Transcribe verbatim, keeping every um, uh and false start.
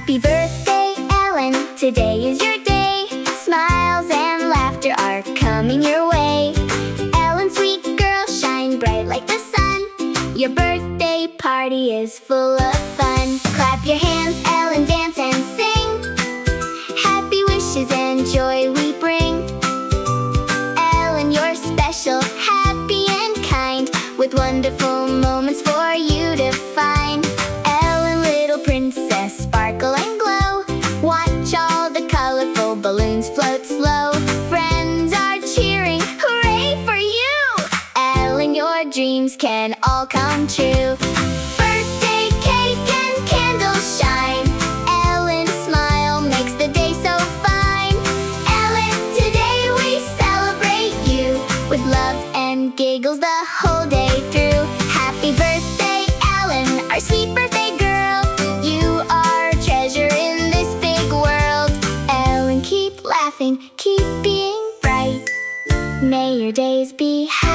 Happy birthday, Ellen, today is your day. Smiles and laughter are coming your way. Ellen, sweet girl, shine bright like the sun. Your birthday party is full of fun. Clap your hands, Ellen, dance and sing. Happy wishes and joy we bring. Ellen, you're special, happy and kind, with wonderful moments for you to find. Ellen, little princess, sparkle and glow. Watch all the colorful balloons float slow. Friends are cheering, hooray for you! Ellen, your dreams can all come true. Birthday cake and candles shine. Ellen's smile makes the day so fine. Ellen, today we celebrate you, with love and giggles the whole day through. Happy birthday, Ellen, our sweet birthday girl. You are a treasure in this big world. Ellen, keep laughing, keep being bright. May your days be happy.